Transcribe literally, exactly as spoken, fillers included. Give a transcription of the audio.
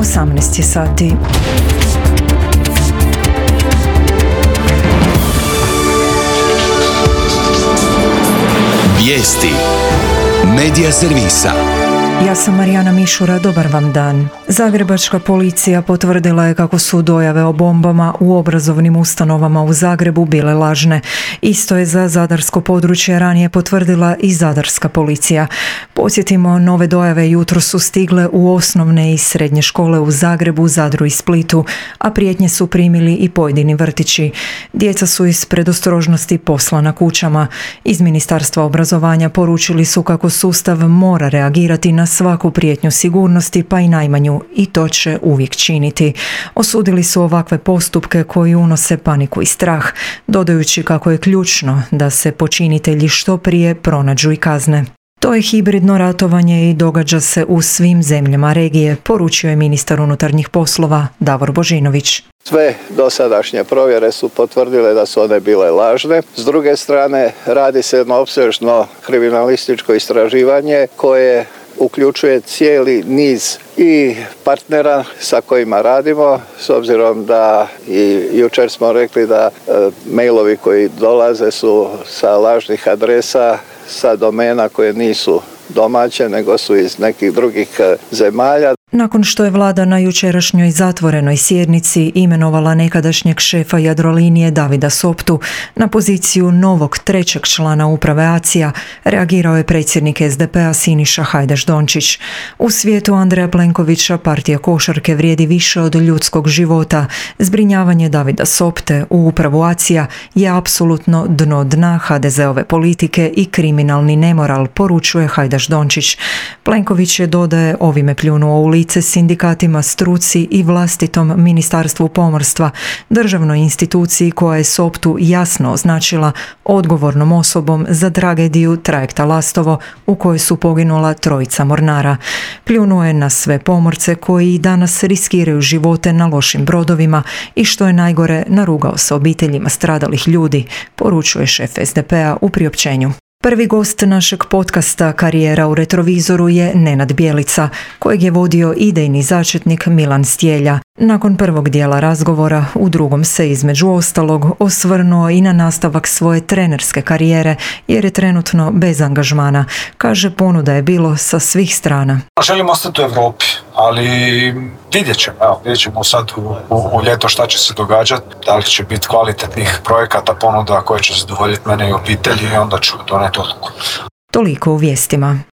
osamnaest je sati. Vijesti Medija servisa. Ja sam Marijana Mišura, dobar vam dan. Zagrebačka policija potvrdila je kako su dojave o bombama u obrazovnim ustanovama u Zagrebu bile lažne. Isto je za zadarsko područje ranije potvrdila i zadarska policija. Podsjetimo, nove dojave jutro su stigle u osnovne i srednje škole u Zagrebu, Zadru i Splitu, a prijetnje su primili i pojedini vrtići. Djeca su iz predostrožnosti poslana kućama. Iz Ministarstva obrazovanja poručili su kako sustav mora reagirati na svaku prijetnju sigurnosti, pa i najmanju, i to će uvijek činiti. Osudili su ovakve postupke koji unose paniku i strah, dodajući kako je ključno da se počinitelji što prije pronađu i kazne. To je hibridno ratovanje i događa se u svim zemljama regije, poručio je ministar unutarnjih poslova Davor Božinović. Sve dosadašnje provjere su potvrdile da su one bile lažne. S druge strane, radi se jedno opsežno kriminalističko istraživanje koje uključuje cijeli niz i partnera sa kojima radimo, s obzirom da i jučer smo rekli da e, mailovi koji dolaze su sa lažnih adresa, sa domena koje nisu domaće, nego su iz nekih drugih zemalja. Nakon što je vlada na jučerašnjoj zatvorenoj sjednici imenovala nekadašnjeg šefa Jadrolinije Davida Soptu na poziciju novog trećeg člana uprave A C I A, reagirao je predsjednik S D P-a Siniša Hajdaš Dončić. U svijetu Andreja Plenkovića partija košarke vrijedi više od ljudskog života. Zbrinjavanje Davida Sopte u upravu A C I A je apsolutno dno dna ha de zeove politike i kriminalni nemoral, poručuje Hajdaš Dončić. Plenković je, dodaje, ovime pljunuo u lice sindikatima, struci i vlastitom Ministarstvu pomorstva, državnoj instituciji koja je Soptu jasno označila odgovornom osobom za tragediju trajekta Lastovo u kojoj su poginula trojica mornara. Pljunuo je na sve pomorce koji i danas riskiraju živote na lošim brodovima i, što je najgore, narugao se obiteljima stradalih ljudi, poručuje šef S D P-a u priopćenju. Prvi gost našeg podcasta Karijera u retrovizoru je Nenad Bjelica, kojeg je vodio idejni začetnik Milan Stjelja. Nakon prvog dijela razgovora, u drugom se između ostalog osvrnuo i na nastavak svoje trenerske karijere, jer je trenutno bez angažmana. Kaže, ponuda je bilo sa svih strana. Želim ostati u Europi, ali vidjet ćemo, evo, vidjet ćemo sad u, u, u ljeto šta će se događati, da li će biti kvalitetnih projekata, ponuda koje će zadovoljiti mene i obitelji, i onda ću doneti odluku. Toliko u vijestima.